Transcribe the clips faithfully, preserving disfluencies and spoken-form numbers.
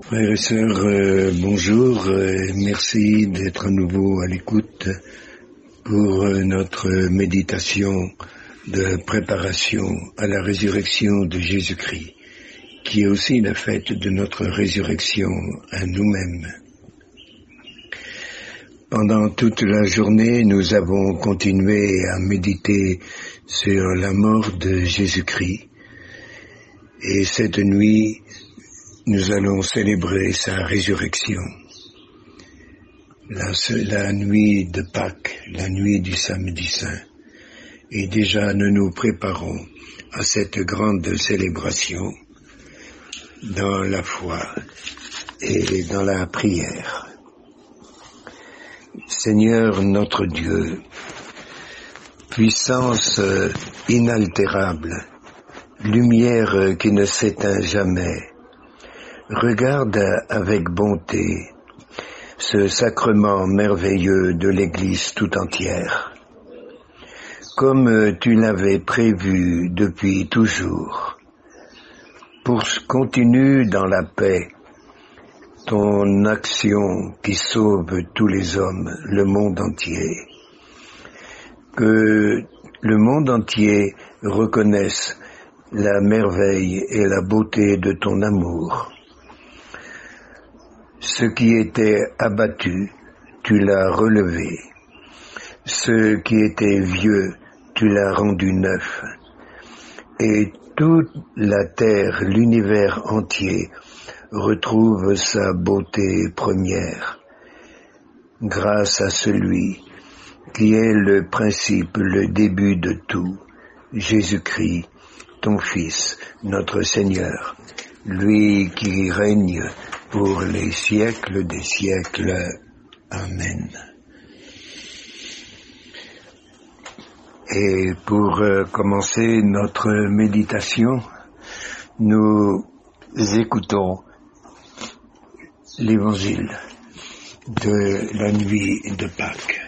Frères et sœurs, euh, bonjour, euh, merci d'être à nouveau à l'écoute pour euh, notre méditation de préparation à la résurrection de Jésus-Christ, qui est aussi la fête de notre résurrection à nous-mêmes. Pendant toute la journée, nous avons continué à méditer sur la mort de Jésus-Christ, et cette nuit, nous allons célébrer sa résurrection. La, la nuit de Pâques, la nuit du samedi saint. Et déjà nous nous préparons à cette grande célébration dans la foi et dans la prière. Seigneur notre Dieu, puissance inaltérable, lumière qui ne s'éteint jamais, regarde avec bonté ce sacrement merveilleux de l'Église tout entière, comme tu l'avais prévu depuis toujours. Pour continue dans la paix ton action qui sauve tous les hommes, le monde entier. Que le monde entier reconnaisse la merveille et la beauté de ton amour. Ce qui était abattu, tu l'as relevé. Ce qui était vieux, tu l'as rendu neuf. Et toute la terre, l'univers entier, retrouve sa beauté première, grâce à celui qui est le principe, le début de tout, Jésus-Christ, ton Fils, notre Seigneur, lui qui règne pour les siècles des siècles. Amen. Et pour euh, commencer notre méditation, nous écoutons l'évangile de la nuit de Pâques.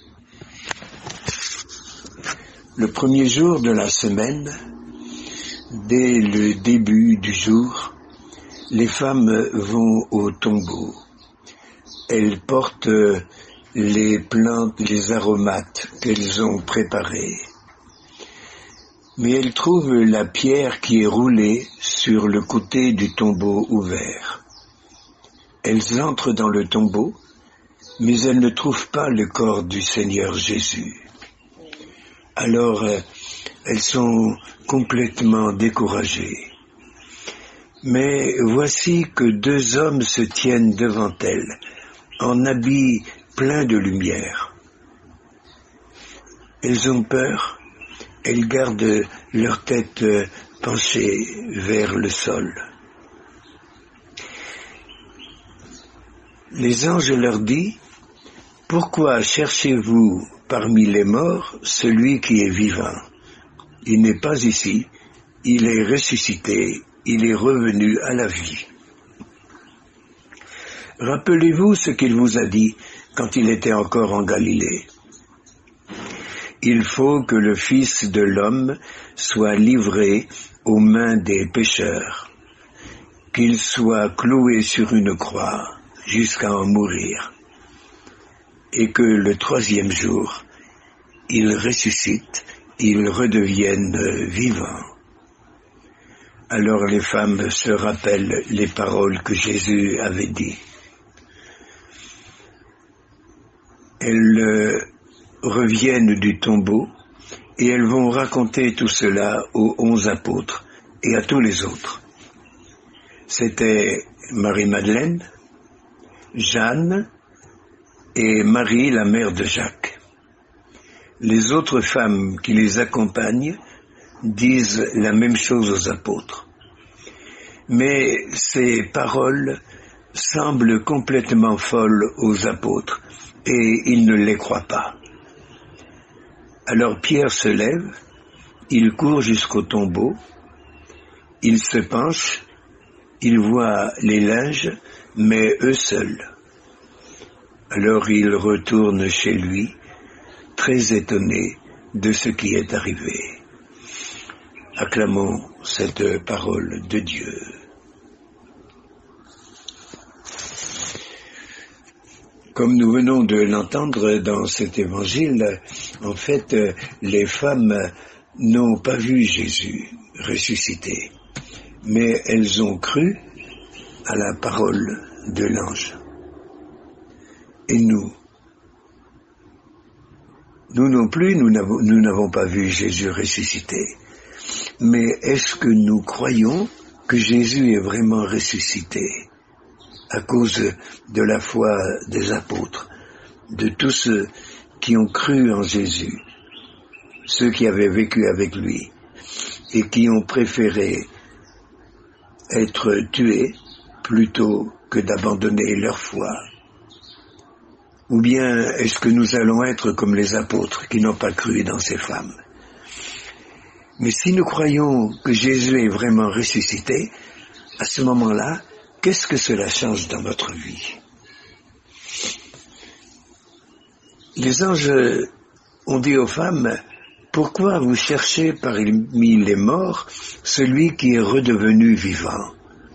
Le premier jour de la semaine, dès le début du jour, les femmes vont au tombeau. Elles portent les plantes, les aromates qu'elles ont préparés. Mais elles trouvent la pierre qui est roulée sur le côté du tombeau ouvert. Elles entrent dans le tombeau, mais elles ne trouvent pas le corps du Seigneur Jésus. Alors, elles sont complètement découragées. Mais voici que deux hommes se tiennent devant elles, en habits pleins de lumière. Elles ont peur, elles gardent leur tête penchée vers le sol. Les anges leur disent, « Pourquoi cherchez-vous parmi les morts celui qui est vivant? Il n'est pas ici, il est ressuscité. Il est revenu à la vie. Rappelez-vous ce qu'il vous a dit quand il était encore en Galilée. Il faut que le Fils de l'homme soit livré aux mains des pécheurs, qu'il soit cloué sur une croix jusqu'à en mourir, et que le troisième jour, il ressuscite, il redevienne vivant. » Alors les femmes se rappellent les paroles que Jésus avait dites. Elles euh, reviennent du tombeau et elles vont raconter tout cela aux onze apôtres et à tous les autres. C'était Marie-Madeleine, Jeanne et Marie, la mère de Jacques. Les autres femmes qui les accompagnent disent la même chose aux apôtres. Mais ces paroles semblent complètement folles aux apôtres et ils ne les croient pas. Alors Pierre se lève, il court jusqu'au tombeau, il se penche, il voit les linges, mais eux seuls. Alors il retourne chez lui, très étonné de ce qui est arrivé. Acclamons cette parole de Dieu. Comme nous venons de l'entendre dans cet évangile, en fait, les femmes n'ont pas vu Jésus ressuscité, mais elles ont cru à la parole de l'ange. Et nous, nous non plus, nous n'avons, nous n'avons pas vu Jésus ressuscité. Mais est-ce que nous croyons que Jésus est vraiment ressuscité à cause de la foi des apôtres, de tous ceux qui ont cru en Jésus, ceux qui avaient vécu avec lui et qui ont préféré être tués plutôt que d'abandonner leur foi? Ou bien est-ce que nous allons être comme les apôtres qui n'ont pas cru dans ces femmes? Mais si nous croyons que Jésus est vraiment ressuscité, à ce moment-là, qu'est-ce que cela change dans notre vie? Les anges ont dit aux femmes, « Pourquoi vous cherchez parmi les morts celui qui est redevenu vivant ?»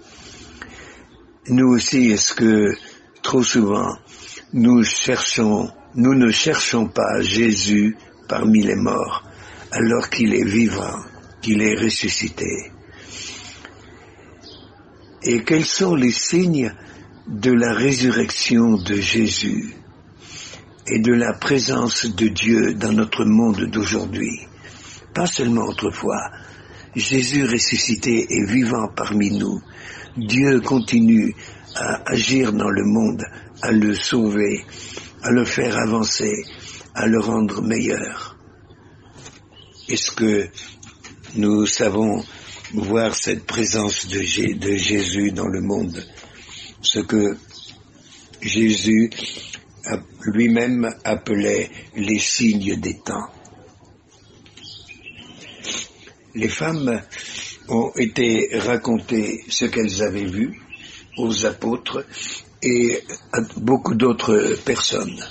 Nous aussi, est-ce que trop souvent, nous cherchons, nous ne cherchons pas Jésus parmi les morts, alors qu'il est vivant, qu'il est ressuscité? Et quels sont les signes de la résurrection de Jésus et de la présence de Dieu dans notre monde d'aujourd'hui? Pas seulement autrefois. Jésus ressuscité est vivant parmi nous. Dieu continue à agir dans le monde, à le sauver, à le faire avancer, à le rendre meilleur. Est-ce que nous savons voir cette présence de, G- de Jésus dans le monde, ce que Jésus a, lui-même appelait les signes des temps? Les femmes ont été racontées ce qu'elles avaient vu aux apôtres et à beaucoup d'autres personnes.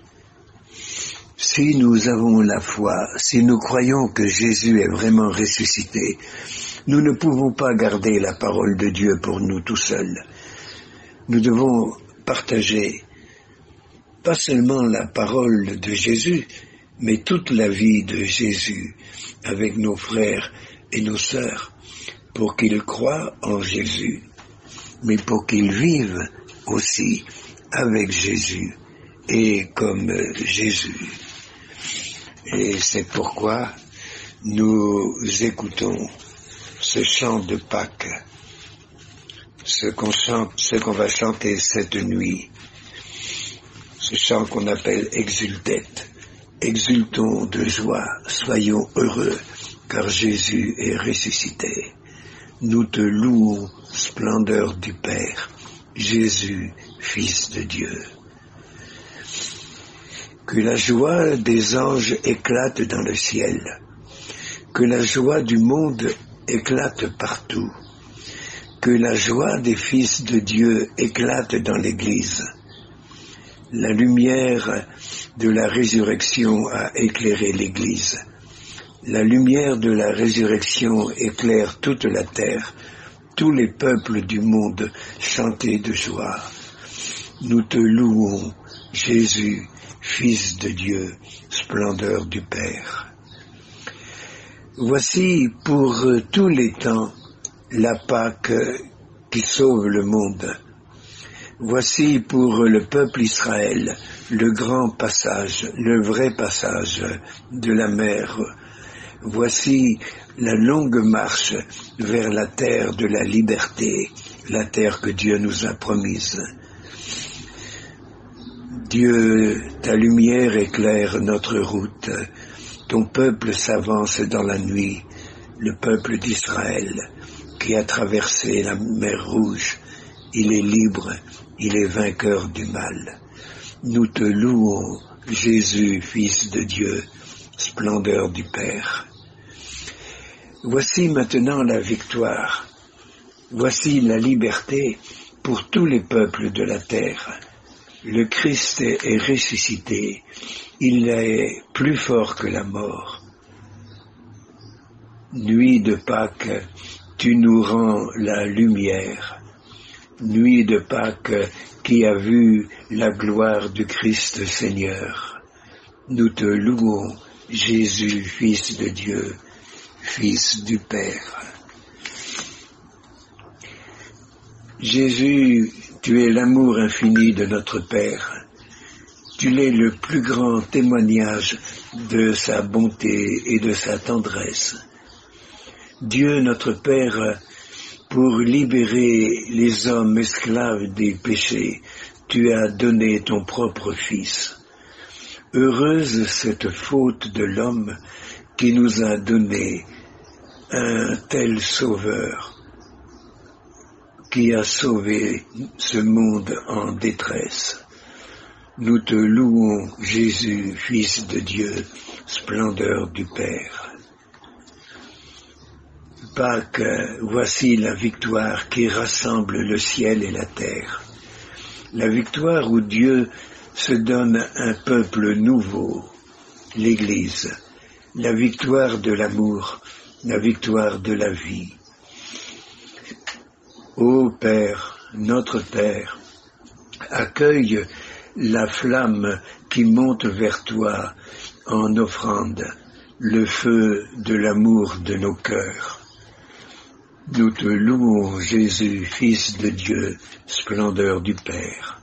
Si nous avons la foi, si nous croyons que Jésus est vraiment ressuscité, nous ne pouvons pas garder la parole de Dieu pour nous tout seuls. Nous devons partager pas seulement la parole de Jésus, mais toute la vie de Jésus avec nos frères et nos sœurs, pour qu'ils croient en Jésus, mais pour qu'ils vivent aussi avec Jésus et comme Jésus. Et c'est pourquoi nous écoutons ce chant de Pâques, ce qu'on chante, ce qu'on va chanter cette nuit, ce chant qu'on appelle Exultet. Exultons de joie, soyons heureux, car Jésus est ressuscité. Nous te louons, splendeur du Père, Jésus, Fils de Dieu. Que la joie des anges éclate dans le ciel, que la joie du monde éclate partout, que la joie des fils de Dieu éclate dans l'Église. La lumière de la résurrection a éclairé l'Église. La lumière de la résurrection éclaire toute la terre. Tous les peuples du monde chantaient de joie. Nous te louons, Jésus, Fils de Dieu, splendeur du Père. Voici pour tous les temps la Pâque qui sauve le monde. Voici pour le peuple Israël le grand passage, le vrai passage de la mer. Voici la longue marche vers la terre de la liberté, la terre que Dieu nous a promise. Dieu, ta lumière éclaire notre route, ton peuple s'avance dans la nuit, le peuple d'Israël qui a traversé la mer Rouge, il est libre, il est vainqueur du mal. Nous te louons, Jésus, Fils de Dieu, splendeur du Père. Voici maintenant la victoire, voici la liberté pour tous les peuples de la terre. Le Christ est ressuscité, il est plus fort que la mort. Nuit de Pâques, tu nous rends la lumière, nuit de Pâques qui a vu la gloire du Christ Seigneur. Nous te louons, Jésus, Fils de Dieu, Fils du Père. Jésus, tu es l'amour infini de notre Père. Tu es le plus grand témoignage de sa bonté et de sa tendresse. Dieu notre Père, pour libérer les hommes esclaves des péchés, tu as donné ton propre Fils. Heureuse cette faute de l'homme qui nous a donné un tel Sauveur, qui a sauvé ce monde en détresse. Nous te louons, Jésus, Fils de Dieu, splendeur du Père. Pâques, voici la victoire qui rassemble le ciel et la terre. La victoire où Dieu se donne un peuple nouveau, l'Église. La victoire de l'amour, la victoire de la vie. Ô Père, notre Père, accueille la flamme qui monte vers toi en offrande, le feu de l'amour de nos cœurs. Nous te louons, Jésus, Fils de Dieu, splendeur du Père.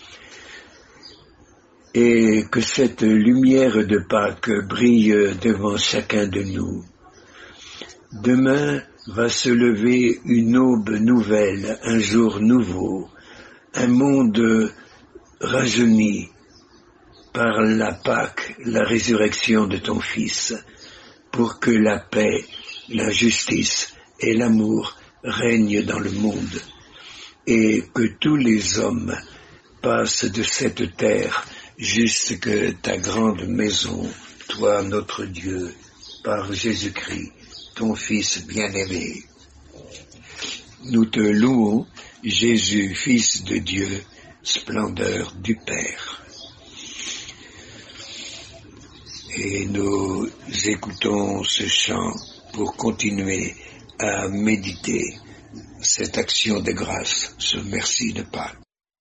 Et que cette lumière de Pâques brille devant chacun de nous. Demain va se lever une aube nouvelle, un jour nouveau, un monde rajeuni par la Pâque, la résurrection de ton Fils, pour que la paix, la justice et l'amour règnent dans le monde, et que tous les hommes passent de cette terre jusque ta grande maison, toi notre Dieu, par Jésus-Christ, ton Fils bien-aimé. Nous te louons, Jésus, Fils de Dieu, splendeur du Père. Et nous écoutons ce chant pour continuer à méditer cette action de grâce, ce merci de Pâques.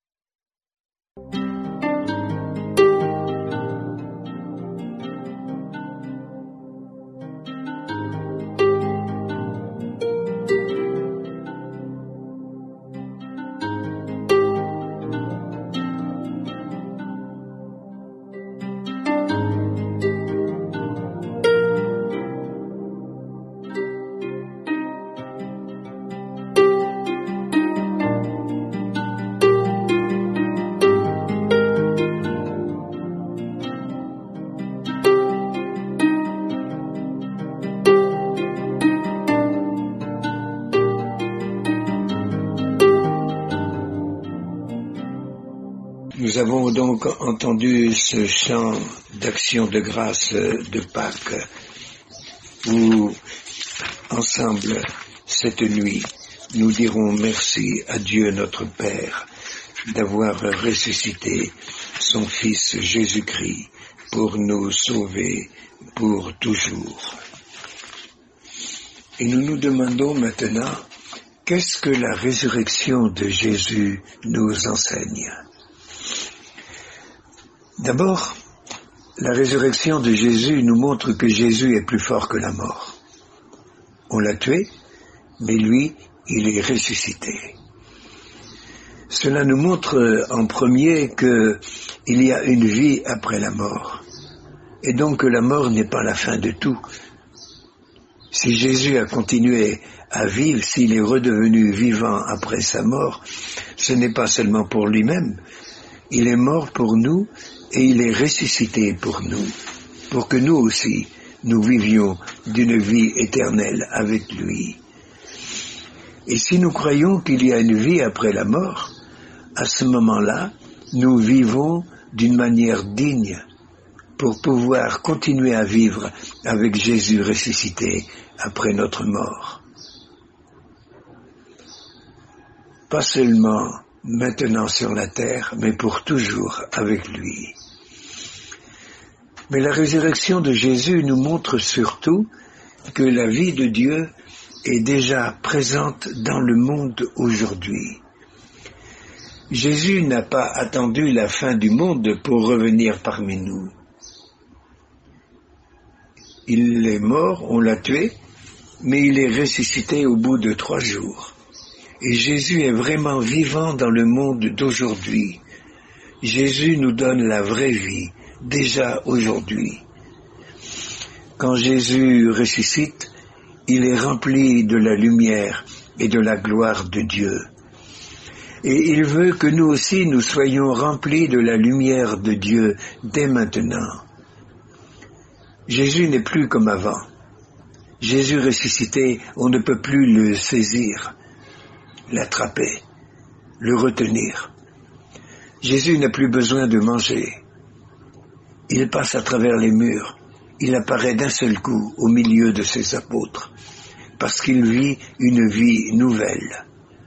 Nous avons donc entendu ce chant d'action de grâce de Pâques, où, ensemble, cette nuit, nous dirons merci à Dieu notre Père d'avoir ressuscité son Fils Jésus-Christ pour nous sauver pour toujours. Et nous nous demandons maintenant, qu'est-ce que la résurrection de Jésus nous enseigne ? D'abord, la résurrection de Jésus nous montre que Jésus est plus fort que la mort. On l'a tué, mais lui, il est ressuscité. Cela nous montre en premier qu'il y a une vie après la mort, et donc que la mort n'est pas la fin de tout. Si Jésus a continué à vivre, s'il est redevenu vivant après sa mort, ce n'est pas seulement pour lui-même, il est mort pour nous, et il est ressuscité pour nous, pour que nous aussi, nous vivions d'une vie éternelle avec lui. Et si nous croyons qu'il y a une vie après la mort, à ce moment-là, nous vivons d'une manière digne pour pouvoir continuer à vivre avec Jésus ressuscité après notre mort. Pas seulement maintenant sur la terre, mais pour toujours avec lui. Mais la résurrection de Jésus nous montre surtout que la vie de Dieu est déjà présente dans le monde aujourd'hui. Jésus n'a pas attendu la fin du monde pour revenir parmi nous. Il est mort, on l'a tué, mais il est ressuscité au bout de trois jours. Et Jésus est vraiment vivant dans le monde d'aujourd'hui. Jésus nous donne la vraie vie, déjà aujourd'hui. Quand Jésus ressuscite, il est rempli de la lumière et de la gloire de Dieu. Et il veut que nous aussi nous soyons remplis de la lumière de Dieu dès maintenant. Jésus n'est plus comme avant. Jésus ressuscité, on ne peut plus le saisir, l'attraper, le retenir. Jésus n'a plus besoin de manger. Il passe à travers les murs. Il apparaît d'un seul coup au milieu de ses apôtres, parce qu'il vit une vie nouvelle.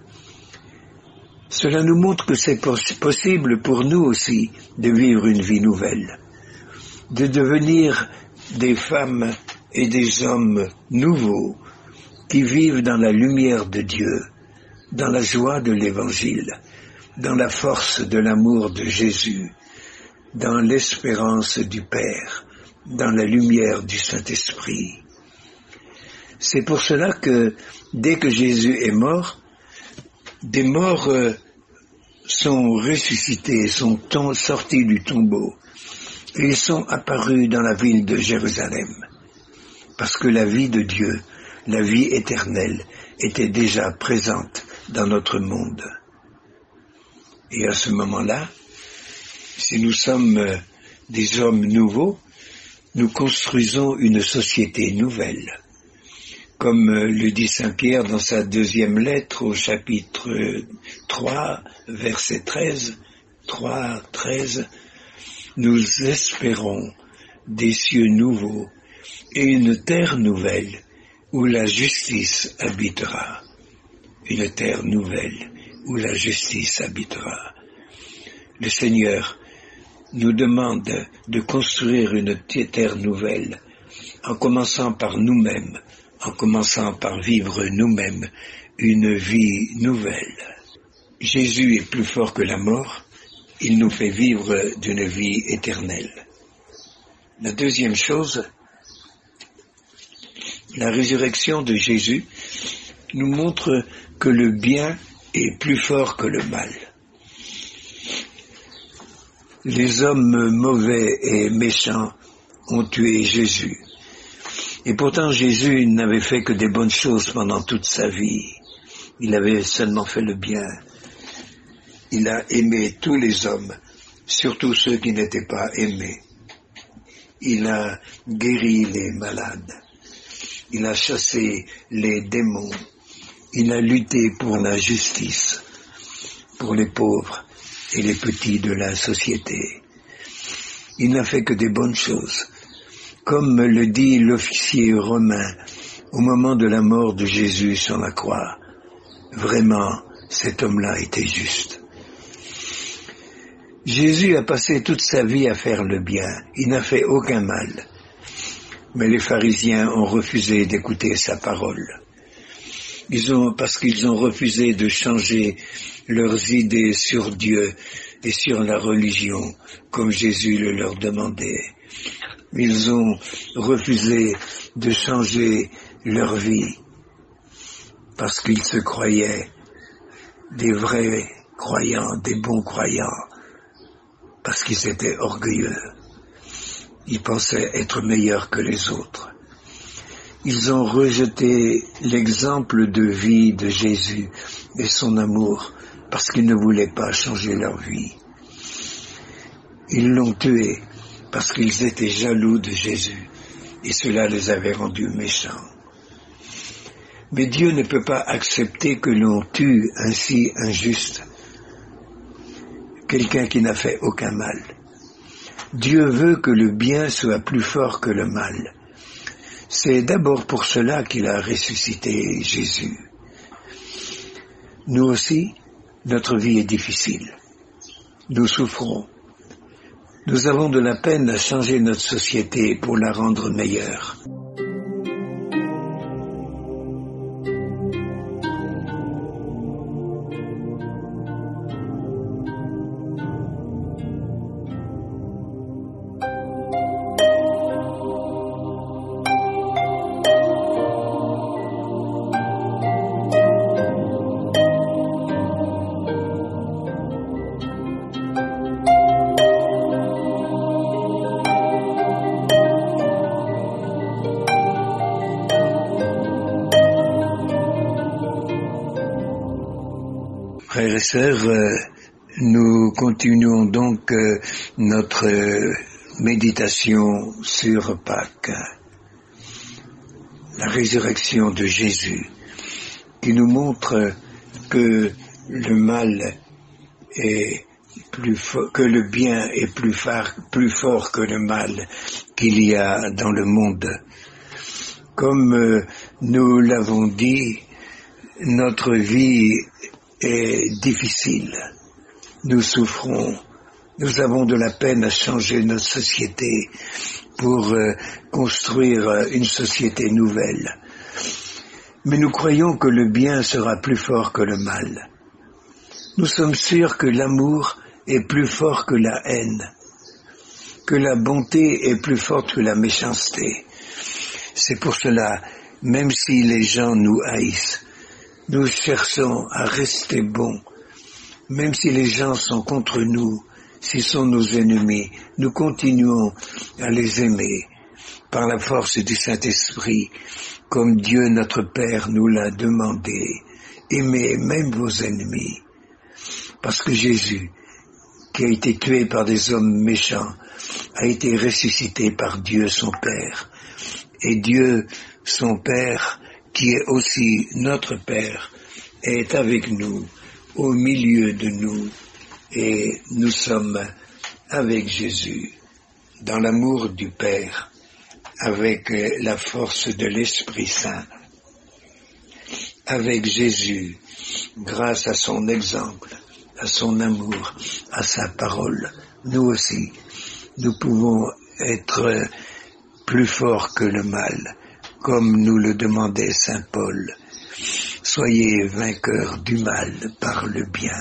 Cela nous montre que c'est possible pour nous aussi de vivre une vie nouvelle, de devenir des femmes et des hommes nouveaux qui vivent dans la lumière de Dieu, dans la joie de l'Évangile, dans la force de l'amour de Jésus, dans l'espérance du Père, dans la lumière du Saint-Esprit. C'est pour cela que, dès que Jésus est mort, des morts euh, sont ressuscités, sont tom- sortis du tombeau, et ils sont apparus dans la ville de Jérusalem, parce que la vie de Dieu, la vie éternelle, était déjà présente dans notre monde. Et à ce moment-là, si nous sommes euh, des hommes nouveaux, nous construisons une société nouvelle. Comme le dit Saint Pierre dans sa deuxième lettre au chapitre trois, verset treize, trois, treize, nous espérons des cieux nouveaux et une terre nouvelle où la justice habitera. Une terre nouvelle où la justice habitera. Le Seigneur nous demande de construire une terre nouvelle, en commençant par nous-mêmes, en commençant par vivre nous-mêmes une vie nouvelle. Jésus est plus fort que la mort, il nous fait vivre d'une vie éternelle. La deuxième chose, la résurrection de Jésus nous montre que le bien est plus fort que le mal. Les hommes mauvais et méchants ont tué Jésus. Et pourtant Jésus n'avait fait que des bonnes choses pendant toute sa vie. Il avait seulement fait le bien. Il a aimé tous les hommes, surtout ceux qui n'étaient pas aimés. Il a guéri les malades. Il a chassé les démons. Il a lutté pour la justice, pour les pauvres et les petits de la société. Il n'a fait que des bonnes choses. Comme le dit l'officier romain au moment de la mort de Jésus sur la croix, vraiment, cet homme-là était juste. Jésus a passé toute sa vie à faire le bien. Il n'a fait aucun mal. Mais les pharisiens ont refusé d'écouter sa parole. Ils ont, parce qu'ils ont refusé de changer leurs idées sur Dieu et sur la religion, comme Jésus le leur demandait. Ils ont refusé de changer leur vie, parce qu'ils se croyaient des vrais croyants, des bons croyants, parce qu'ils étaient orgueilleux. Ils pensaient être meilleurs que les autres. Ils ont rejeté l'exemple de vie de Jésus et son amour parce qu'ils ne voulaient pas changer leur vie. Ils l'ont tué parce qu'ils étaient jaloux de Jésus et cela les avait rendus méchants. Mais Dieu ne peut pas accepter que l'on tue ainsi un juste, quelqu'un qui n'a fait aucun mal. Dieu veut que le bien soit plus fort que le mal. C'est d'abord pour cela qu'il a ressuscité Jésus. Nous aussi, notre vie est difficile. Nous souffrons. Nous avons de la peine à changer notre société pour la rendre meilleure. Frères et sœurs, euh, nous continuons donc euh, notre euh, méditation sur Pâques, la résurrection de Jésus, qui nous montre que le mal est plus fort, que le bien est plus fort, plus fort que le mal qu'il y a dans le monde. Comme euh, nous l'avons dit, notre vie est difficile. Nous souffrons. Nous avons de la peine à changer notre société pour euh, construire une société nouvelle. Mais nous croyons que le bien sera plus fort que le mal. Nous sommes sûrs que l'amour est plus fort que la haine, que la bonté est plus forte que la méchanceté. C'est pour cela, même si les gens nous haïssent, nous cherchons à rester bons. Même si les gens sont contre nous, s'ils sont nos ennemis, nous continuons à les aimer par la force du Saint-Esprit, comme Dieu notre Père nous l'a demandé. Aimez même vos ennemis. Parce que Jésus, qui a été tué par des hommes méchants, a été ressuscité par Dieu son Père. Et Dieu son Père, qui est aussi notre Père, est avec nous, au milieu de nous, et nous sommes avec Jésus, dans l'amour du Père, avec la force de l'Esprit Saint, avec Jésus, grâce à son exemple, à son amour, à sa parole. Nous aussi, nous pouvons être plus forts que le mal, comme nous le demandait saint Paul. Soyez vainqueurs du mal par le bien.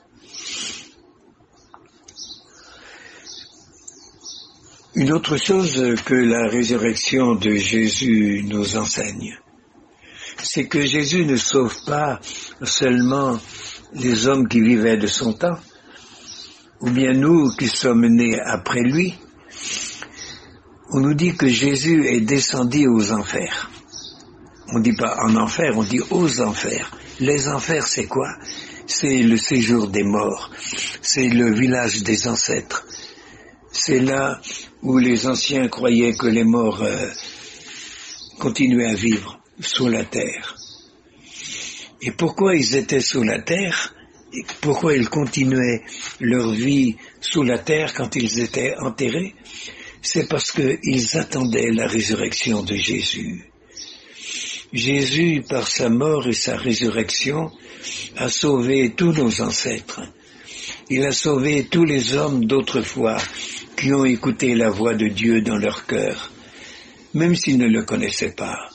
Une autre chose que la résurrection de Jésus nous enseigne, c'est que Jésus ne sauve pas seulement les hommes qui vivaient de son temps, ou bien nous qui sommes nés après lui. On nous dit que Jésus est descendu aux enfers. On ne dit pas en enfer, on dit aux enfers. Les enfers, c'est quoi? C'est le séjour des morts. C'est le village des ancêtres. C'est là où les anciens croyaient que les morts euh, continuaient à vivre sous la terre. Et pourquoi ils étaient sous la terre? Et pourquoi ils continuaient leur vie sous la terre quand ils étaient enterrés? C'est parce qu'ils attendaient la résurrection de Jésus. Jésus, par sa mort et sa résurrection, a sauvé tous nos ancêtres. Il a sauvé tous les hommes d'autrefois qui ont écouté la voix de Dieu dans leur cœur, même s'ils ne le connaissaient pas.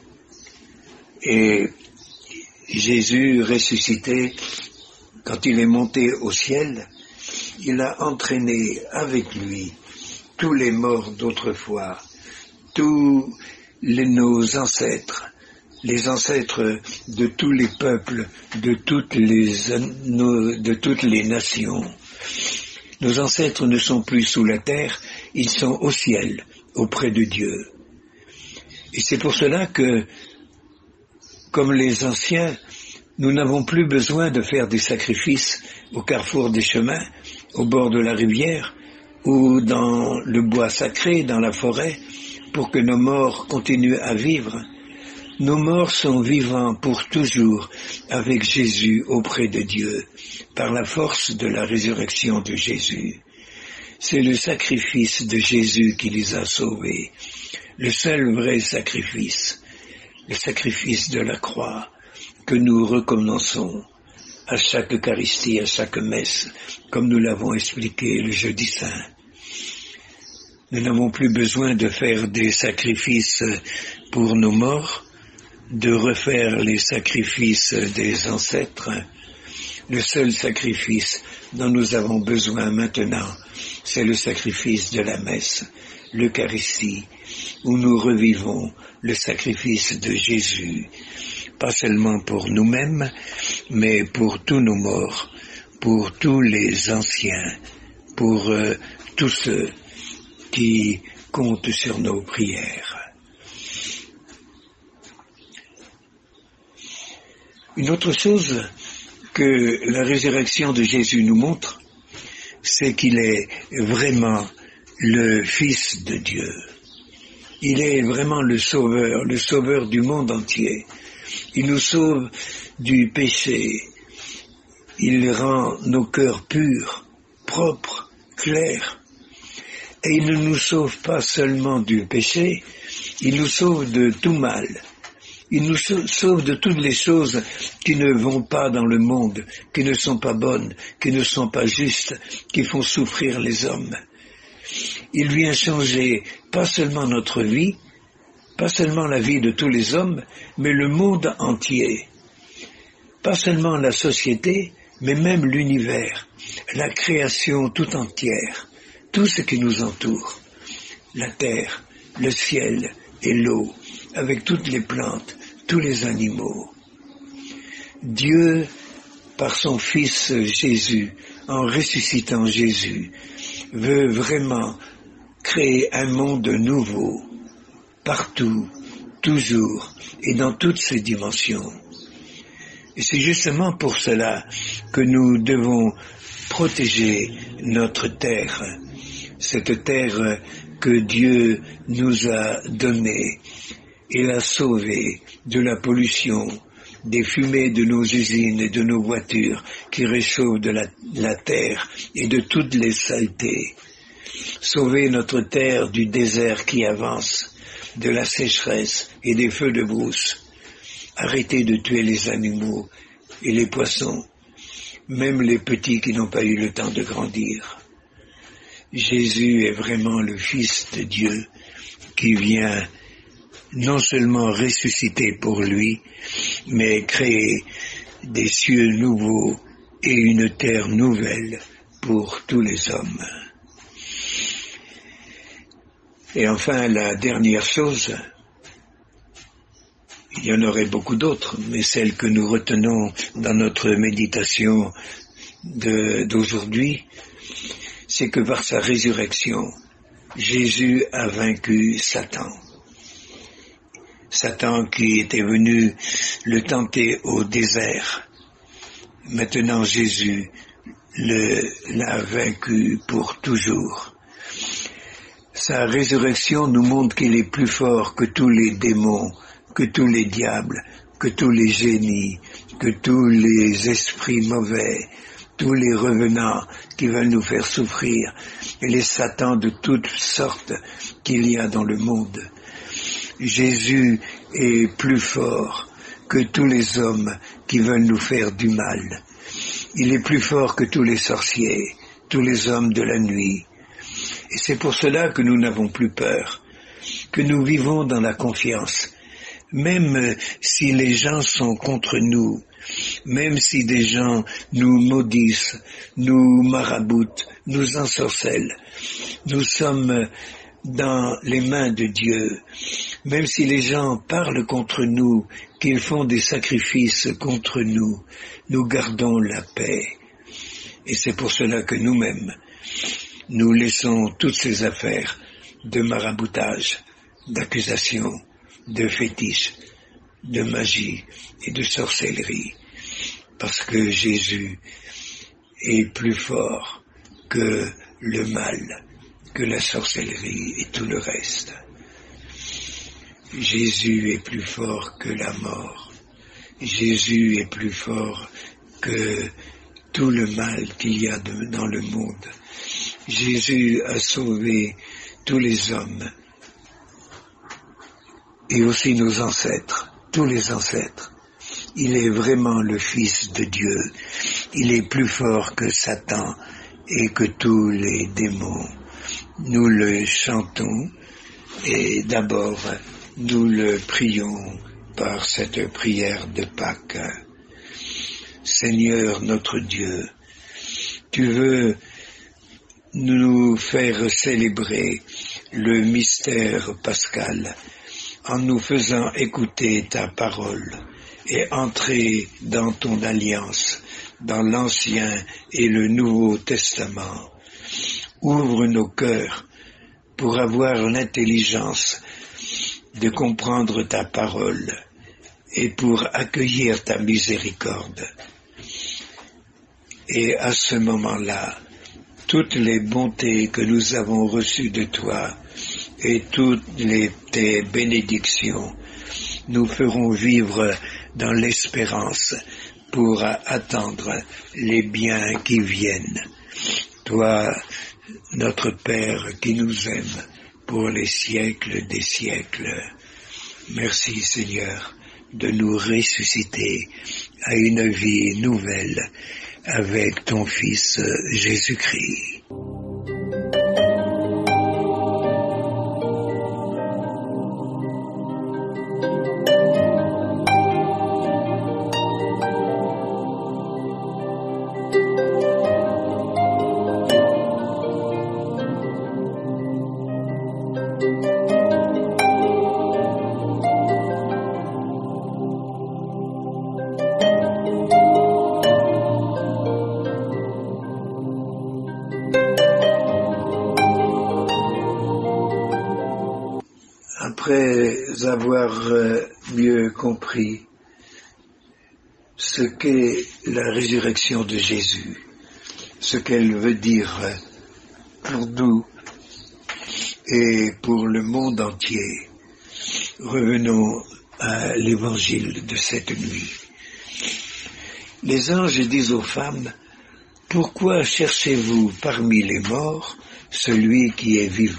Et Jésus ressuscité, quand il est monté au ciel, il a entraîné avec lui tous les morts d'autrefois, tous les, nos ancêtres, les ancêtres de tous les peuples, de toutes les, de toutes les nations. Nos ancêtres ne sont plus sous la terre, ils sont au ciel, auprès de Dieu. Et c'est pour cela que, comme les anciens, nous n'avons plus besoin de faire des sacrifices au carrefour des chemins, au bord de la rivière, ou dans le bois sacré, dans la forêt, pour que nos morts continuent à vivre. Nos morts sont vivants pour toujours avec Jésus auprès de Dieu, par la force de la résurrection de Jésus. C'est le sacrifice de Jésus qui les a sauvés, le seul vrai sacrifice, le sacrifice de la croix que nous recommençons à chaque Eucharistie, à chaque messe, comme nous l'avons expliqué le jeudi saint. Nous n'avons plus besoin de faire des sacrifices pour nos morts, de refaire les sacrifices des ancêtres. Le seul sacrifice dont nous avons besoin maintenant, c'est le sacrifice de la messe, l'Eucharistie, où nous revivons le sacrifice de Jésus, pas seulement pour nous-mêmes, mais pour tous nos morts, pour tous les anciens, pour euh, tous ceux qui comptent sur nos prières. Une autre chose que la résurrection de Jésus nous montre, c'est qu'il est vraiment le Fils de Dieu. Il est vraiment le Sauveur, le Sauveur du monde entier. Il nous sauve du péché. Il rend nos cœurs purs, propres, clairs. Et il ne nous sauve pas seulement du péché, il nous sauve de tout mal. Il nous sauve de toutes les choses qui ne vont pas dans le monde, qui ne sont pas bonnes, qui ne sont pas justes, qui font souffrir les hommes. Il vient changer pas seulement notre vie, pas seulement la vie de tous les hommes, mais le monde entier. Pas seulement la société, mais même l'univers, la création tout entière, tout ce qui nous entoure, la terre, le ciel et l'eau, avec toutes les plantes, tous les animaux. Dieu, par son Fils Jésus, en ressuscitant Jésus, veut vraiment créer un monde nouveau, partout, toujours, et dans toutes ses dimensions. Et c'est justement pour cela que nous devons protéger notre terre, cette terre que Dieu nous a donnée et la sauver de la pollution, des fumées de nos usines et de nos voitures qui réchauffent de la, la terre et de toutes les saletés. Sauver notre terre du désert qui avance, de la sécheresse et des feux de brousse. Arrêter de tuer les animaux et les poissons, même les petits qui n'ont pas eu le temps de grandir. Jésus est vraiment le Fils de Dieu qui vient non seulement ressusciter pour lui, mais créer des cieux nouveaux et une terre nouvelle pour tous les hommes. Et enfin, la dernière chose, il y en aurait beaucoup d'autres, mais celle que nous retenons dans notre méditation de, d'aujourd'hui, c'est que par sa résurrection, Jésus a vaincu Satan. Satan qui était venu le tenter au désert. Maintenant Jésus le, l'a vaincu pour toujours. Sa résurrection nous montre qu'il est plus fort que tous les démons, que tous les diables, que tous les génies, que tous les esprits mauvais, tous les revenants qui veulent nous faire souffrir, et les satans de toutes sortes qu'il y a dans le monde. Jésus est plus fort que tous les hommes qui veulent nous faire du mal. Il est plus fort que tous les sorciers, tous les hommes de la nuit. Et c'est pour cela que nous n'avons plus peur, que nous vivons dans la confiance. Même si les gens sont contre nous, même si des gens nous maudissent, nous maraboutent, nous ensorcellent, nous sommes dans les mains de Dieu. Même si les gens parlent contre nous, qu'ils font des sacrifices contre nous, nous gardons la paix. Et c'est pour cela que nous-mêmes, nous laissons toutes ces affaires de maraboutage, d'accusation, de fétiche, de magie et de sorcellerie, parce que Jésus est plus fort que le mal, que la sorcellerie et tout le reste. Jésus est plus fort que la mort. Jésus est plus fort que tout le mal qu'il y a de, dans le monde. Jésus a sauvé tous les hommes et aussi nos ancêtres, tous les ancêtres. Il est vraiment le Fils de Dieu. Il est plus fort que Satan et que tous les démons. Nous le chantons et d'abord nous le prions par cette prière de Pâques. Seigneur notre Dieu, tu veux nous faire célébrer le mystère pascal en nous faisant écouter ta parole et entrer dans ton alliance, dans l'Ancien et le Nouveau Testament. Ouvre nos cœurs pour avoir l'intelligence de comprendre ta parole et pour accueillir ta miséricorde. Et à ce moment-là, toutes les bontés que nous avons reçues de toi et toutes les, tes bénédictions nous feront vivre dans l'espérance pour attendre les biens qui viennent. Toi, notre Père qui nous aime pour les siècles des siècles. Merci Seigneur de nous ressusciter à une vie nouvelle avec ton Fils Jésus-Christ. Après avoir mieux compris ce qu'est la résurrection de Jésus, ce qu'elle veut dire pour nous et pour le monde entier, revenons à l'évangile de cette nuit. Les anges disent aux femmes, « Pourquoi cherchez-vous parmi les morts celui qui est vivant ?»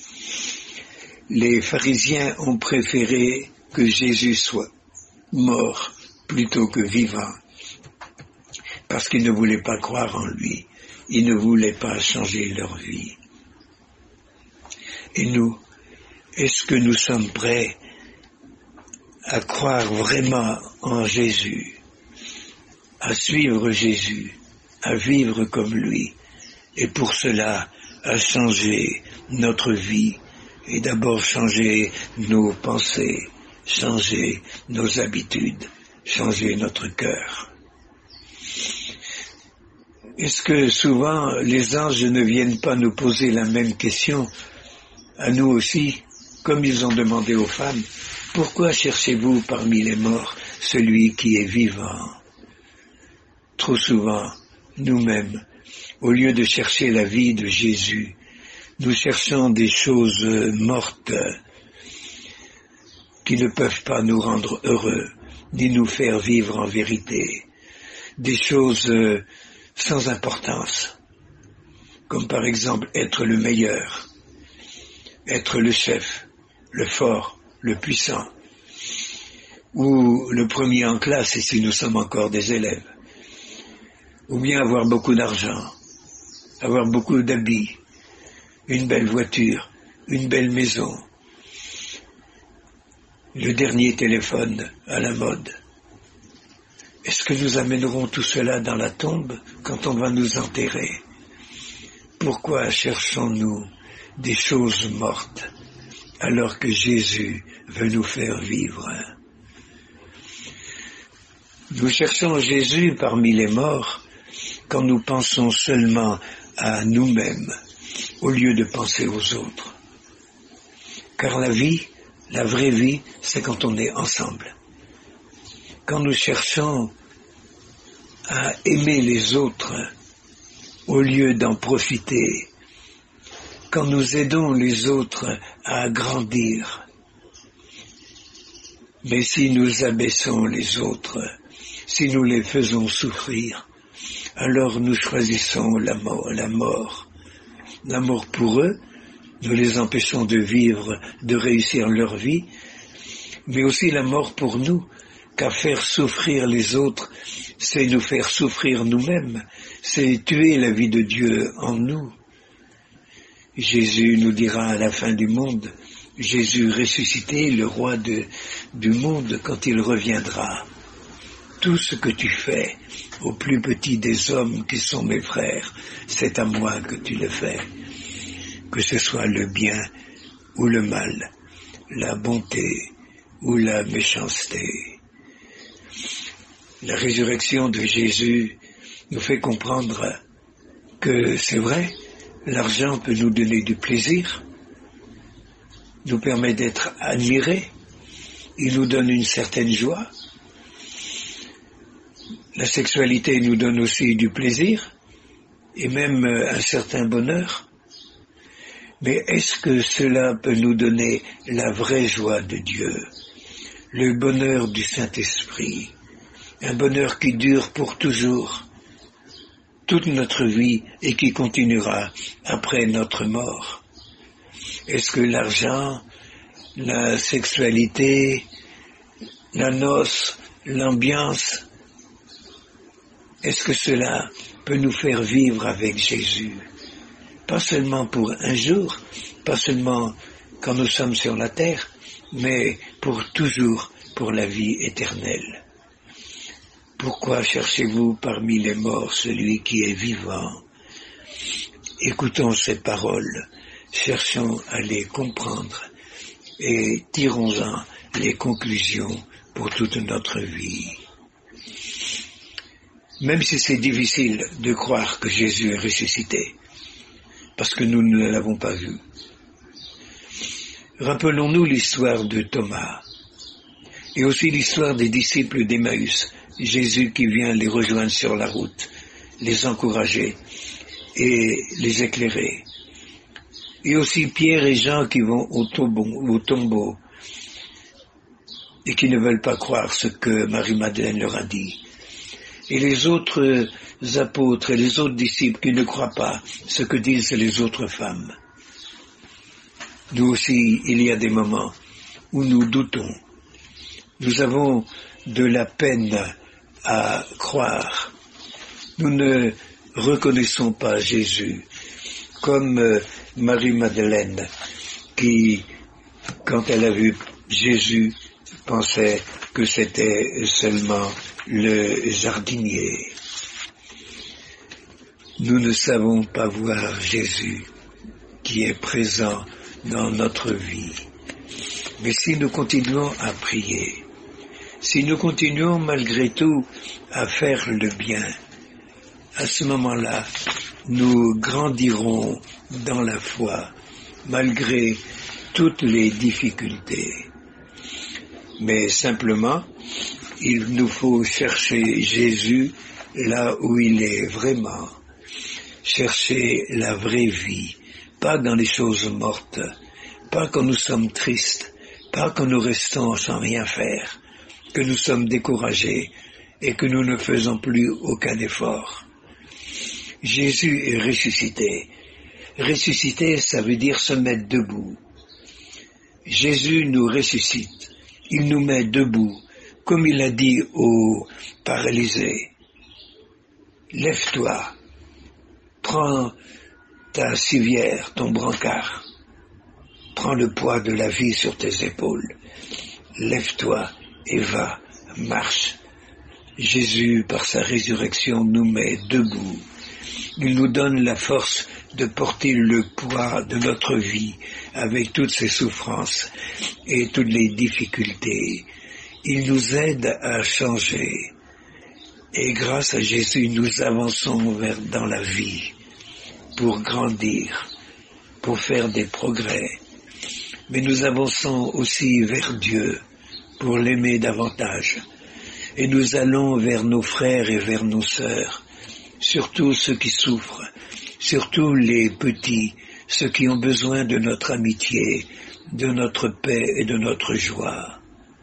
Les pharisiens ont préféré que Jésus soit mort plutôt que vivant, parce qu'ils ne voulaient pas croire en lui, ils ne voulaient pas changer leur vie. Et nous, est-ce que nous sommes prêts à croire vraiment en Jésus, à suivre Jésus, à vivre comme lui, et pour cela à changer notre vie, et d'abord changer nos pensées, changer nos habitudes, changer notre cœur. Est-ce que souvent les anges ne viennent pas nous poser la même question à nous aussi, comme ils ont demandé aux femmes, « Pourquoi cherchez-vous parmi les morts celui qui est vivant ?» Trop souvent, nous-mêmes, au lieu de chercher la vie de Jésus, nous cherchons des choses mortes qui ne peuvent pas nous rendre heureux, ni nous faire vivre en vérité. Des choses sans importance, comme par exemple être le meilleur, être le chef, le fort, le puissant, ou le premier en classe, et si nous sommes encore des élèves, ou bien avoir beaucoup d'argent, avoir beaucoup d'habits, une belle voiture, une belle maison, le dernier téléphone à la mode. Est-ce que nous amènerons tout cela dans la tombe quand on va nous enterrer? Pourquoi cherchons-nous des choses mortes alors que Jésus veut nous faire vivre? Nous cherchons Jésus parmi les morts quand nous pensons seulement à nous-mêmes au lieu de penser aux autres. Car la vie, la vraie vie, c'est quand on est ensemble. Quand nous cherchons à aimer les autres au lieu d'en profiter, quand nous aidons les autres à grandir. Mais si nous abaissons les autres, si nous les faisons souffrir, alors nous choisissons la mort, la mort. La mort pour eux, nous les empêchons de vivre, de réussir leur vie, mais aussi la mort pour nous, car faire souffrir les autres, c'est nous faire souffrir nous-mêmes, c'est tuer la vie de Dieu en nous. Jésus nous dira à la fin du monde, Jésus ressuscité, le roi de, du monde, quand il reviendra. Tout ce que tu fais au plus petit des hommes qui sont mes frères, c'est à moi que tu le fais. Que ce soit le bien ou le mal, la bonté ou la méchanceté. La résurrection de Jésus nous fait comprendre que c'est vrai, l'argent peut nous donner du plaisir, nous permet d'être admirés, il nous donne une certaine joie, La sexualité nous donne aussi du plaisir et même un certain bonheur. Mais est-ce que cela peut nous donner la vraie joie de Dieu, le bonheur du Saint-Esprit, un bonheur qui dure pour toujours, toute notre vie et qui continuera après notre mort? Est-ce que l'argent, la sexualité, la noce, l'ambiance, est-ce que cela peut nous faire vivre avec Jésus? Pas seulement pour un jour, pas seulement quand nous sommes sur la terre, mais pour toujours, pour la vie éternelle. Pourquoi cherchez-vous parmi les morts celui qui est vivant? Écoutons ces paroles, cherchons à les comprendre et tirons-en les conclusions pour toute notre vie. Même si c'est difficile de croire que Jésus est ressuscité, parce que nous ne l'avons pas vu. Rappelons-nous l'histoire de Thomas, et aussi l'histoire des disciples d'Emmaüs, Jésus qui vient les rejoindre sur la route, les encourager et les éclairer. Et aussi Pierre et Jean qui vont au tombeau, au tombeau et qui ne veulent pas croire ce que Marie-Madeleine leur a dit. Et les autres apôtres et les autres disciples qui ne croient pas ce que disent les autres femmes. Nous aussi, il y a des moments où nous doutons. Nous avons de la peine à croire. Nous ne reconnaissons pas Jésus, comme Marie-Madeleine qui, quand elle a vu Jésus, pensait que c'était seulement le jardinier. Nous ne savons pas voir Jésus qui est présent dans notre vie. Mais si nous continuons à prier, si nous continuons malgré tout à faire le bien, à ce moment-là, nous grandirons dans la foi, malgré toutes les difficultés. Mais simplement, il nous faut chercher Jésus là où il est vraiment. Chercher la vraie vie, pas dans les choses mortes, pas quand nous sommes tristes, pas quand nous restons sans rien faire, que nous sommes découragés et que nous ne faisons plus aucun effort. Jésus est ressuscité. Ressusciter, ça veut dire se mettre debout. Jésus nous ressuscite. Il nous met debout, comme il a dit au paralysé. Lève-toi, prends ta civière, ton brancard, prends le poids de la vie sur tes épaules. Lève-toi et va, marche. Jésus, par sa résurrection, nous met debout. Il nous donne la force de porter le poids de notre vie avec toutes ses souffrances et toutes les difficultés. Il nous aide à changer. Et grâce à Jésus, nous avançons vers dans la vie pour grandir, pour faire des progrès. Mais nous avançons aussi vers Dieu pour l'aimer davantage. Et nous allons vers nos frères et vers nos sœurs, surtout ceux qui souffrent, surtout les petits, ceux qui ont besoin de notre amitié, de notre paix et de notre joie.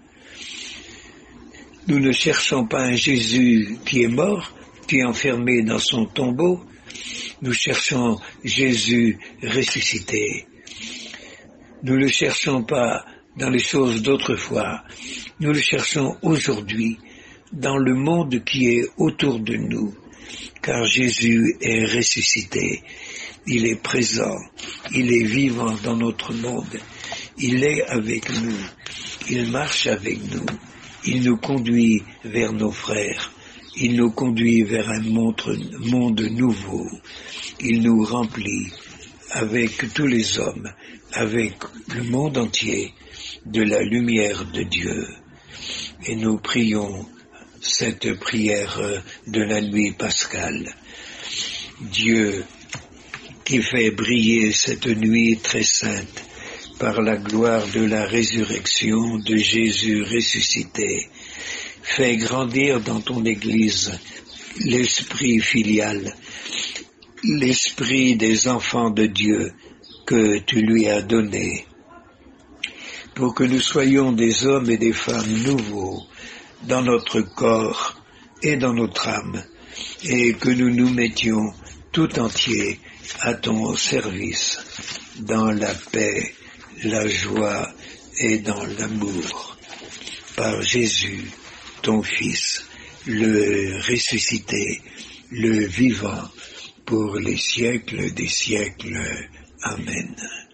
Nous ne cherchons pas un Jésus qui est mort, qui est enfermé dans son tombeau. Nous cherchons Jésus ressuscité. Nous ne le cherchons pas dans les choses d'autrefois. Nous le cherchons aujourd'hui, dans le monde qui est autour de nous. Car Jésus est ressuscité, il est présent, il est vivant dans notre monde, il est avec nous, il marche avec nous, il nous conduit vers nos frères, il nous conduit vers un monde nouveau, il nous remplit avec tous les hommes, avec le monde entier de la lumière de Dieu. Et nous prions cette prière de la nuit pascale. Dieu qui fait briller cette nuit très sainte par la gloire de la résurrection de Jésus ressuscité, fais grandir dans ton Église l'esprit filial, l'esprit des enfants de Dieu que tu lui as donné, pour que nous soyons des hommes et des femmes nouveaux dans notre corps et dans notre âme, et que nous nous mettions tout entiers à ton service, dans la paix, la joie et dans l'amour. Par Jésus, ton Fils, le ressuscité, le vivant, pour les siècles des siècles. Amen.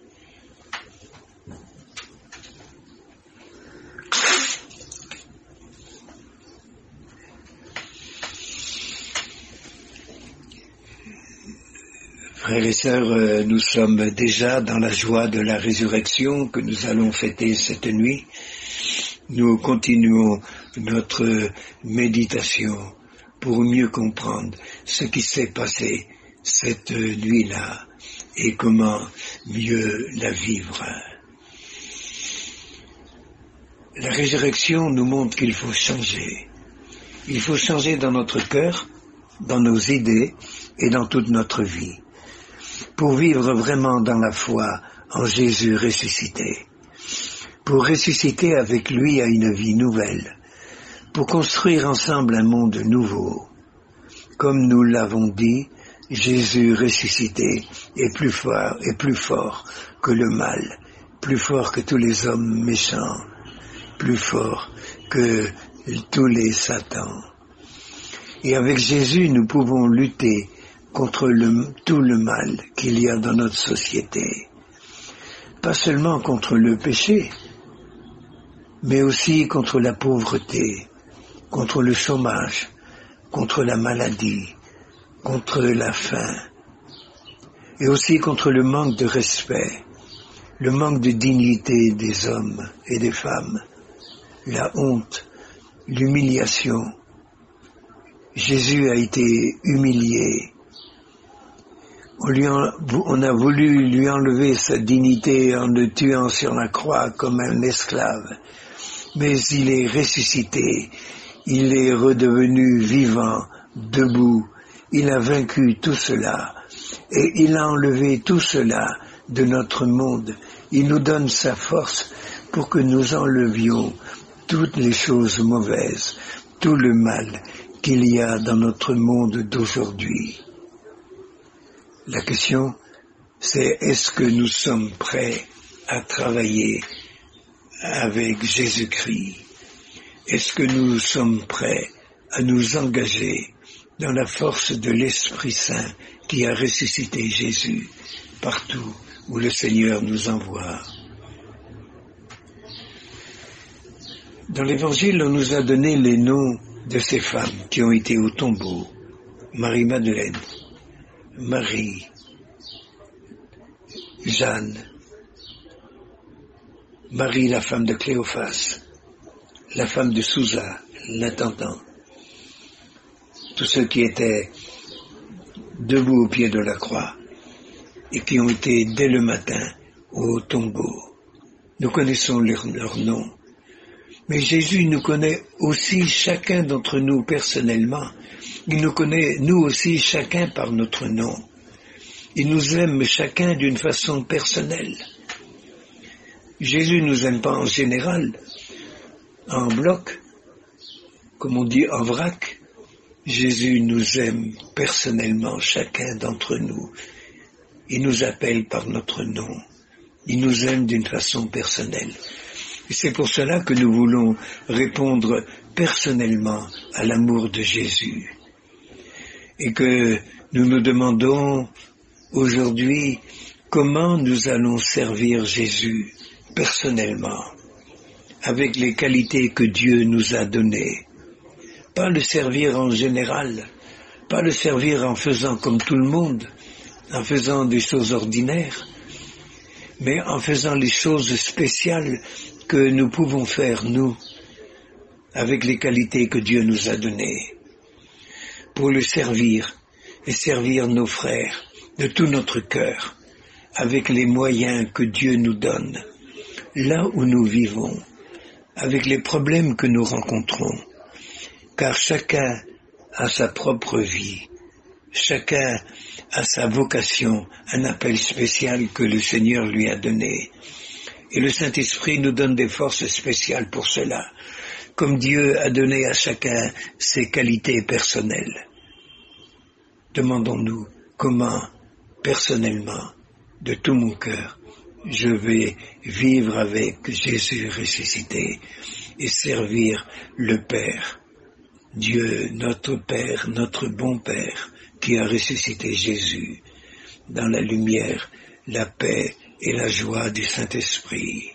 Frères et sœurs, nous sommes déjà dans la joie de la résurrection que nous allons fêter cette nuit. Nous continuons notre méditation pour mieux comprendre ce qui s'est passé cette nuit-là et comment mieux la vivre. La résurrection nous montre qu'il faut changer. Il faut changer dans notre cœur, dans nos idées et dans toute notre vie, pour vivre vraiment dans la foi en Jésus ressuscité, pour ressusciter avec lui à une vie nouvelle, pour construire ensemble un monde nouveau. Comme nous l'avons dit, Jésus ressuscité est plus fort et plus fort que le mal, plus fort que tous les hommes méchants, plus fort que tous les satans. Et avec Jésus, nous pouvons lutter contre le, tout le mal qu'il y a dans notre société. Pas seulement contre le péché, mais aussi contre la pauvreté, contre le chômage, contre la maladie, contre la faim, et aussi contre le manque de respect, le manque de dignité des hommes et des femmes, la honte, l'humiliation. Jésus a été humilié. On, lui en, on a voulu lui enlever sa dignité en le tuant sur la croix comme un esclave, mais il est ressuscité, il est redevenu vivant, debout, il a vaincu tout cela, et il a enlevé tout cela de notre monde. Il nous donne sa force pour que nous enlevions toutes les choses mauvaises, tout le mal qu'il y a dans notre monde d'aujourd'hui. La question, c'est est-ce que nous sommes prêts à travailler avec Jésus-Christ? Est-ce que nous sommes prêts à nous engager dans la force de l'Esprit Saint qui a ressuscité Jésus partout où le Seigneur nous envoie? Dans l'Évangile, on nous a donné les noms de ces femmes qui ont été au tombeau. Marie-Madeleine, Marie, Jeanne, Marie la femme de Cléophas, la femme de Sousa, l'intendant, tous ceux qui étaient debout au pied de la croix et qui ont été dès le matin au tombeau. Nous connaissons leurs leur noms, mais Jésus nous connaît aussi chacun d'entre nous personnellement. Il nous connaît nous aussi chacun par notre nom. Il nous aime chacun d'une façon personnelle. Jésus nous aime pas en général, en bloc, comme on dit en vrac. Jésus nous aime personnellement, chacun d'entre nous. Il nous appelle par notre nom. Il nous aime d'une façon personnelle. Et c'est pour cela que nous voulons répondre personnellement à l'amour de Jésus. Et que nous nous demandons aujourd'hui comment nous allons servir Jésus personnellement, avec les qualités que Dieu nous a données. Pas le servir en général, pas le servir en faisant comme tout le monde, en faisant des choses ordinaires, mais en faisant les choses spéciales que nous pouvons faire, nous, avec les qualités que Dieu nous a données, pour le servir et servir nos frères de tout notre cœur, avec les moyens que Dieu nous donne, là où nous vivons, avec les problèmes que nous rencontrons, car chacun a sa propre vie, chacun a sa vocation, un appel spécial que le Seigneur lui a donné. Et le Saint-Esprit nous donne des forces spéciales pour cela, comme Dieu a donné à chacun ses qualités personnelles. Demandons-nous comment, personnellement, de tout mon cœur, je vais vivre avec Jésus ressuscité et servir le Père, Dieu, notre Père, notre bon Père, qui a ressuscité Jésus dans la lumière, la paix et la joie du Saint-Esprit.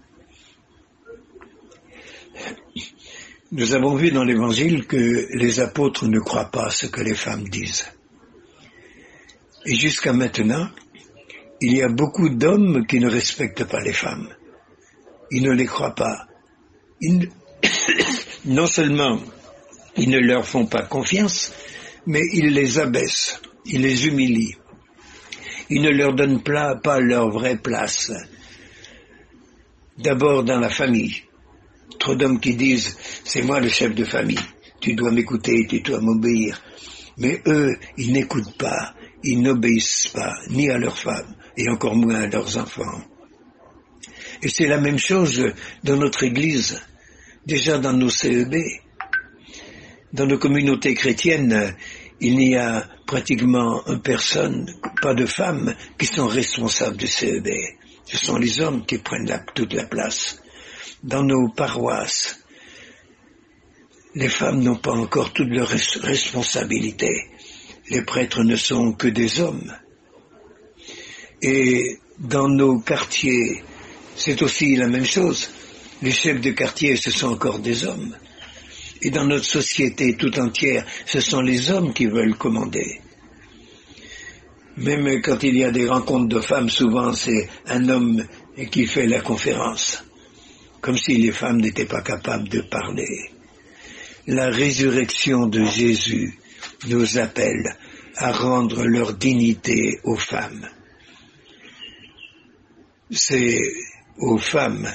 Nous avons vu dans l'Évangile que les apôtres ne croient pas ce que les femmes disent. Et jusqu'à maintenant, il y a beaucoup d'hommes qui ne respectent pas les femmes. Ils ne les croient pas. Ils... non seulement ils ne leur font pas confiance, mais ils les abaissent, ils les humilient. Ils ne leur donnent pas leur vraie place. D'abord dans la famille. Trop d'hommes qui disent « c'est moi le chef de famille, tu dois m'écouter, tu dois m'obéir ». Mais eux, ils n'écoutent pas, ils n'obéissent pas, ni à leurs femmes, et encore moins à leurs enfants. Et c'est la même chose dans notre Église, déjà dans nos C E B. Dans nos communautés chrétiennes, il n'y a pratiquement personne, pas de femmes, qui sont responsables du C E B. Ce sont les hommes qui prennent la, toute la place. Dans nos paroisses, les femmes n'ont pas encore toutes leurs res- responsabilités. Les prêtres ne sont que des hommes. Et dans nos quartiers, c'est aussi la même chose. Les chefs de quartier, ce sont encore des hommes. Et dans notre société tout entière, ce sont les hommes qui veulent commander. Même quand il y a des rencontres de femmes, souvent c'est un homme qui fait la conférence. Comme si les femmes n'étaient pas capables de parler. La résurrection de Jésus nous appelle à rendre leur dignité aux femmes. C'est aux femmes,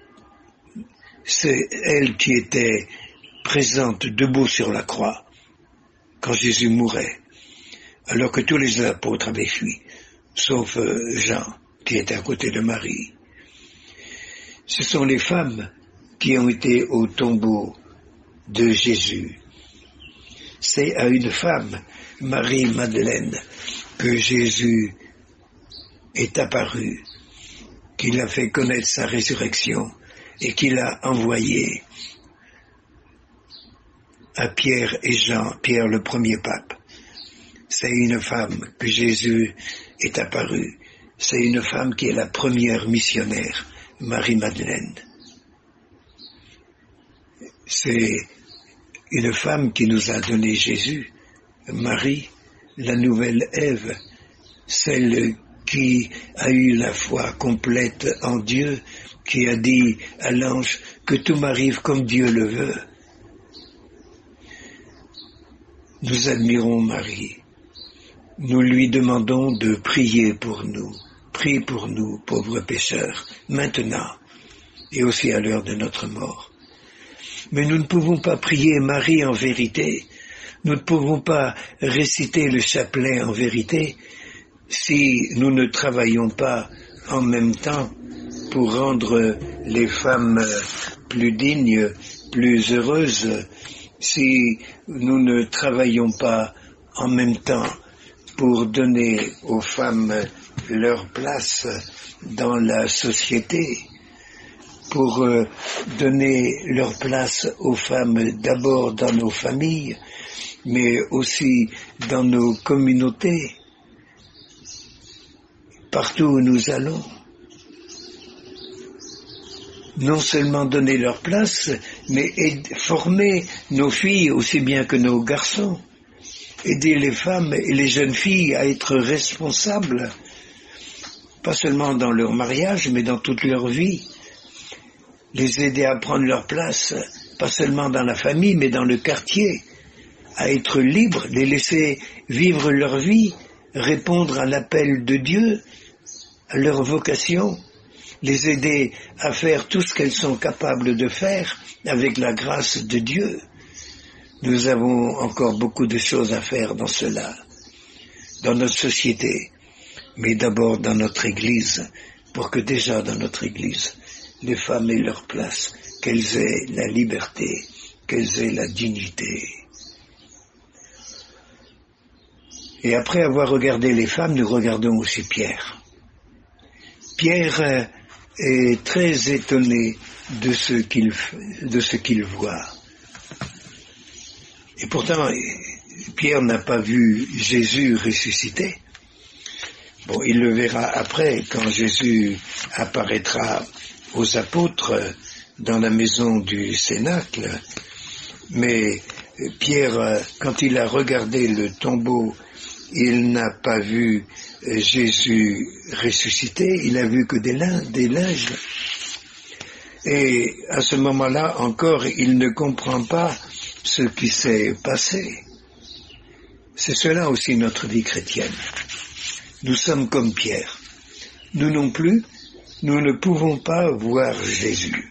c'est elles qui étaient présentes debout sur la croix quand Jésus mourait, alors que tous les apôtres avaient fui, sauf Jean qui était à côté de Marie. Ce sont les femmes qui ont été au tombeau de Jésus. C'est à une femme, Marie-Madeleine, que Jésus est apparu, qu'il a fait connaître sa résurrection et qu'il a envoyé à Pierre et Jean, Pierre le premier pape. C'est une femme que Jésus est apparu. C'est une femme qui est la première missionnaire, Marie-Madeleine. C'est une femme qui nous a donné Jésus, Marie, la nouvelle Ève, celle qui a eu la foi complète en Dieu, qui a dit à l'ange que tout m'arrive comme Dieu le veut. Nous admirons Marie. Nous lui demandons de prier pour nous. Prie pour nous, pauvres pécheurs, maintenant et aussi à l'heure de notre mort. Mais nous ne pouvons pas prier Marie en vérité, nous ne pouvons pas réciter le chapelet en vérité si nous ne travaillons pas en même temps pour rendre les femmes plus dignes, plus heureuses, si nous ne travaillons pas en même temps pour donner aux femmes leur place dans la société, pour euh, donner leur place aux femmes d'abord dans nos familles, mais aussi dans nos communautés, partout où nous allons. Non seulement donner leur place, mais aider, former nos filles aussi bien que nos garçons, aider les femmes et les jeunes filles à être responsables, pas seulement dans leur mariage, mais dans toute leur vie. Les aider à prendre leur place, pas seulement dans la famille, mais dans le quartier, à être libres, les laisser vivre leur vie, répondre à l'appel de Dieu, à leur vocation, les aider à faire tout ce qu'elles sont capables de faire avec la grâce de Dieu. Nous avons encore beaucoup de choses à faire dans cela, dans notre société, mais d'abord dans notre Église, pour que déjà dans notre Église, les femmes aient leur place, qu'elles aient la liberté, qu'elles aient la dignité. Et après avoir regardé les femmes, nous regardons aussi Pierre. Pierre est très étonné de ce qu'il, de ce qu'il voit. Et pourtant, Pierre n'a pas vu Jésus ressuscité. Bon, il le verra après, quand Jésus apparaîtra aux apôtres dans la maison du Cénacle. Mais Pierre, quand il a regardé le tombeau, il n'a pas vu Jésus ressuscité, il a vu que des, lin- des linges. Et à ce moment-là encore, il ne comprend pas ce qui s'est passé. C'est cela aussi notre vie chrétienne. Nous sommes comme Pierre. Nous non plus, nous ne pouvons pas voir Jésus.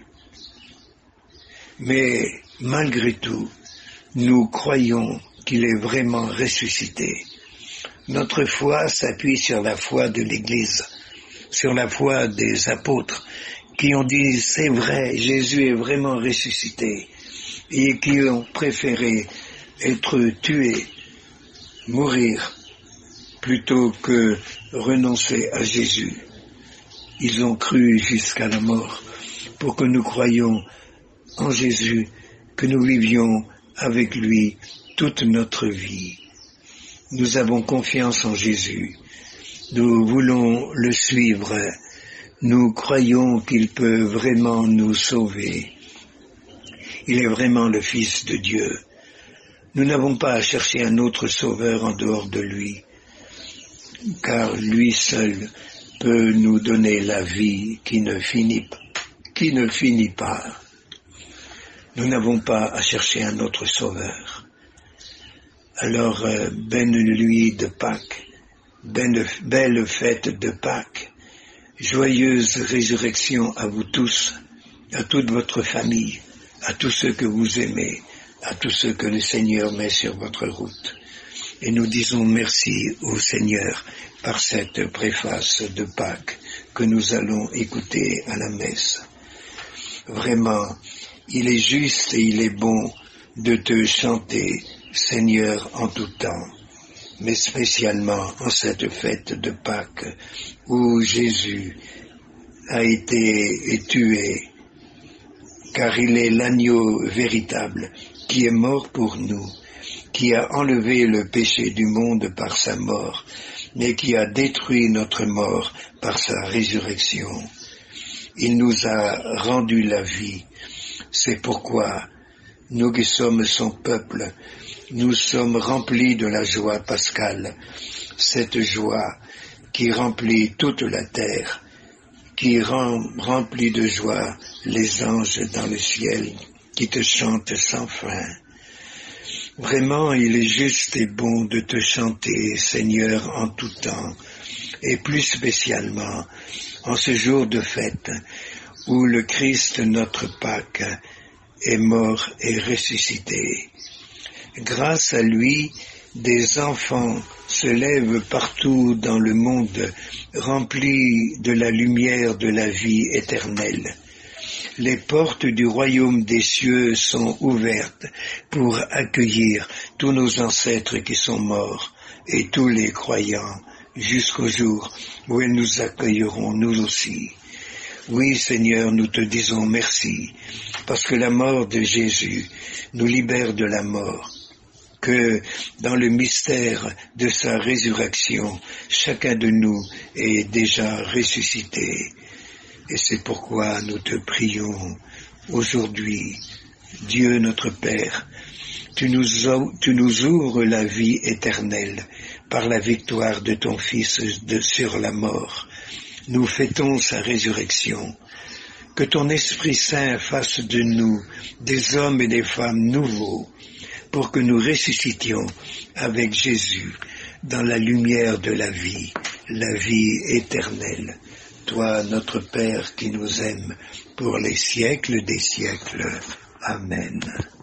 Mais malgré tout, nous croyons qu'il est vraiment ressuscité. Notre foi s'appuie sur la foi de l'Église, sur la foi des apôtres, qui ont dit, c'est vrai, Jésus est vraiment ressuscité, et qui ont préféré être tués, mourir, plutôt que renoncer à Jésus. Ils ont cru jusqu'à la mort, pour que nous croyions en Jésus, que nous vivions avec lui toute notre vie. Nous avons confiance en Jésus. Nous voulons le suivre. Nous croyons qu'il peut vraiment nous sauver. Il est vraiment le Fils de Dieu. Nous n'avons pas à chercher un autre sauveur en dehors de lui, car lui seul peut nous donner la vie qui ne finit, qui ne finit pas. Nous n'avons pas à chercher un autre sauveur. Alors, euh, belle nuit de Pâques, belle, belle fête de Pâques, joyeuse résurrection à vous tous, à toute votre famille, à tous ceux que vous aimez, à tous ceux que le Seigneur met sur votre route. Et nous disons merci au Seigneur par cette préface de Pâques que nous allons écouter à la messe. Vraiment, il est juste et il est bon de te chanter, Seigneur, en tout temps, mais spécialement en cette fête de Pâques où Jésus a été tué, car il est l'agneau véritable qui est mort pour nous, qui a enlevé le péché du monde par sa mort, mais qui a détruit notre mort par sa résurrection. Il nous a rendu la vie. C'est pourquoi nous qui sommes son peuple, nous sommes remplis de la joie pascale, cette joie qui remplit toute la terre, qui rend, remplit de joie les anges dans le ciel, qui te chantent sans fin. Vraiment, il est juste et bon de te chanter, Seigneur, en tout temps, et plus spécialement en ce jour de fête où le Christ, notre Pâques, est mort et ressuscité. Grâce à lui, des enfants se lèvent partout dans le monde, remplis de la lumière de la vie éternelle. Les portes du royaume des cieux sont ouvertes pour accueillir tous nos ancêtres qui sont morts et tous les croyants jusqu'au jour où elles nous accueilleront nous aussi. Oui, Seigneur, nous te disons merci, parce que la mort de Jésus nous libère de la mort, que dans le mystère de sa résurrection, chacun de nous est déjà ressuscité. Et c'est pourquoi nous te prions aujourd'hui, Dieu notre Père, tu nous, tu nous ouvres la vie éternelle par la victoire de ton Fils de, sur la mort. Nous fêtons sa résurrection. Que ton Esprit Saint fasse de nous des hommes et des femmes nouveaux, pour que nous ressuscitions avec Jésus dans la lumière de la vie, la vie éternelle. Toi, notre Père qui nous aime pour les siècles des siècles. Amen.